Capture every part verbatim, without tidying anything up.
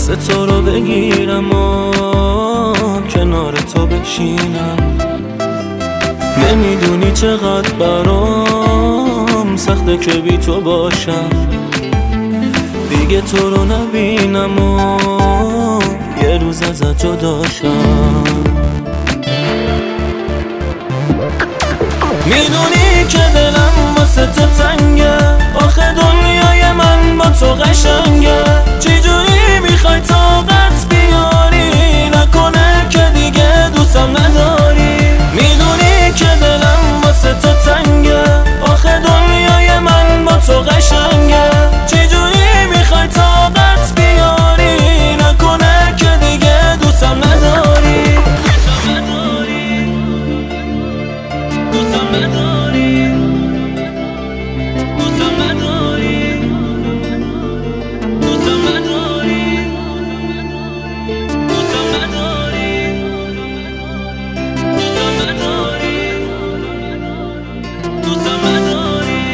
دست تو رو بگیرم و کنار تو بشینم. نمیدونی چقدر برام سخته که بی تو باشم، دیگه تو رو نبینم و یه روز ازت جداشم. میدونی که دلم واسه تو تنگه، آخه دنیای من با تو قشنگه. چجوری میخوای طاقت بیاری، نکنه که دیگه دوستم نداری. میدونی که دلم واسه تو تنگه، آخه دنیای من با تو قشنگه. چجوری میخوای طاقت بیاری، نکنه که دیگه دوستم نداری. دوستم نداری، دوستم نداری، دوستم نداری، دوستم نداری، دوستم نداری، دوستم نداری.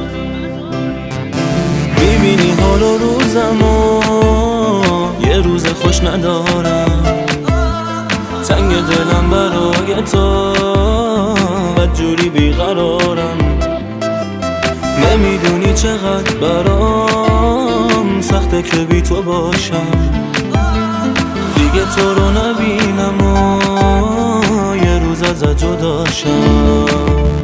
میبینی حال و روزمو یه روز خوش ندارم، تنگ دلم برای تو بدجوری بیقرارم. نمیدونی چقدر برام سخته که بی تو باشم، دیگه تو رو نبینم و یه روز ازت جداشم.